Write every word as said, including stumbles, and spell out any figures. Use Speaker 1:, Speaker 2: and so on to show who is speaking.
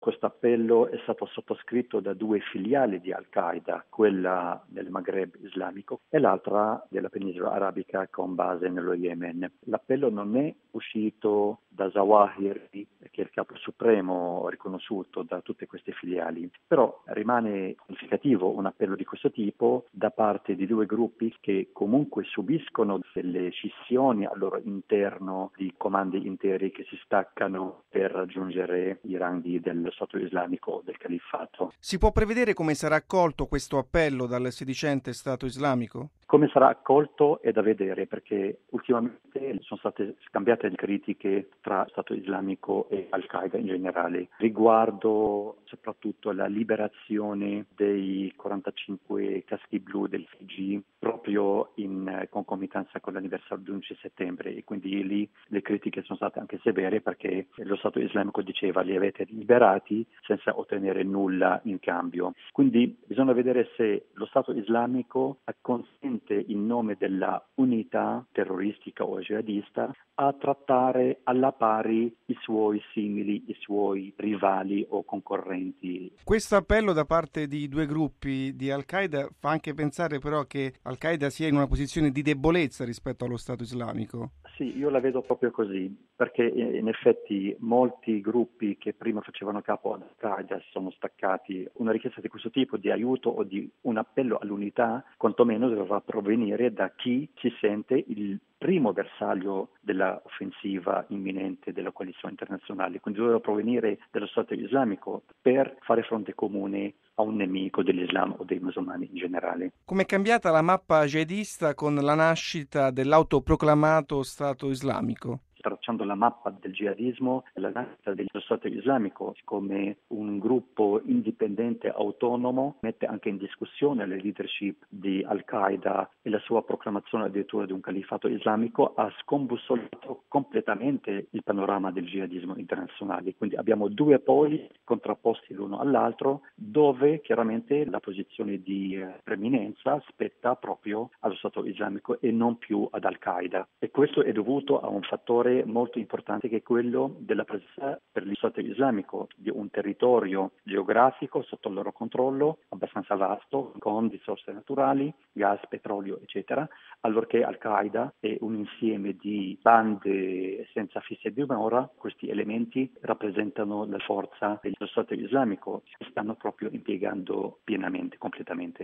Speaker 1: Questo appello è stato sottoscritto da due filiali di Al-Qaeda, quella del Maghreb islamico e l'altra della penisola arabica con base nello Yemen. L'appello non è uscito da Zawahiri, che è il capo supremo riconosciuto da tutte queste filiali, però rimane significativo un appello di questo tipo da parte di due gruppi che comunque subiscono delle scissioni al loro interno di comandi interi che si staccano per raggiungere i ranghi dello Stato islamico o del califfato.
Speaker 2: Si può prevedere come sarà accolto questo appello dal sedicente Stato islamico?
Speaker 1: Come sarà accolto è da vedere, perché ultimamente sono state scambiate le critiche tra Stato islamico e Al-Qaeda in generale, riguardo soprattutto la liberazione dei quarantacinque caschi blu del Fiji, proprio in concomitanza con l'anniversario dell'undici settembre, e quindi lì le critiche sono state anche severe, perché lo Stato islamico diceva li avete liberati senza ottenere nulla in cambio. Quindi bisogna vedere se lo Stato islamico acconsente in nome della unità terroristica o jihadista a trattare alla pari i suoi simili, i suoi rivali o concorrenti.
Speaker 2: Questo appello da parte di due gruppi di Al-Qaeda fa anche pensare però che Al-Qaeda sia in una posizione di debolezza rispetto allo Stato islamico.
Speaker 1: Sì, io la vedo proprio così, perché in effetti molti gruppi che prima facevano capo ad Al-Qaeda si sono staccati. Una richiesta di questo tipo, di aiuto o di un appello all'unità, quantomeno doveva provenire da chi si sente il primo bersaglio dell'offensiva imminente della coalizione internazionale, quindi doveva provenire dallo Stato islamico per fare fronte comune a un nemico dell'Islam o dei musulmani in generale.
Speaker 2: Come è cambiata la mappa jihadista con la nascita dell'autoproclamato Stato islamico?
Speaker 1: Tracciando la mappa del jihadismo, la nascita dello Stato islamico come un gruppo indipendente autonomo mette anche in discussione la leadership di Al-Qaeda e la sua proclamazione addirittura di un califato islamico ha scombussolato completamente il panorama del jihadismo internazionale. Quindi abbiamo due poli contrapposti l'uno all'altro, dove chiaramente la posizione di preminenza spetta proprio allo Stato islamico e non più ad Al-Qaeda. E questo è dovuto a un fattore molto importante che è quello della presenza per lo Stato islamico di un territorio geografico sotto il loro controllo abbastanza vasto, con risorse naturali, gas, petrolio, eccetera, allorché Al-Qaeda è un insieme di bande senza fissa dimora. Questi elementi rappresentano la forza dello Stato islamico e stanno proprio impiegando pienamente, completamente.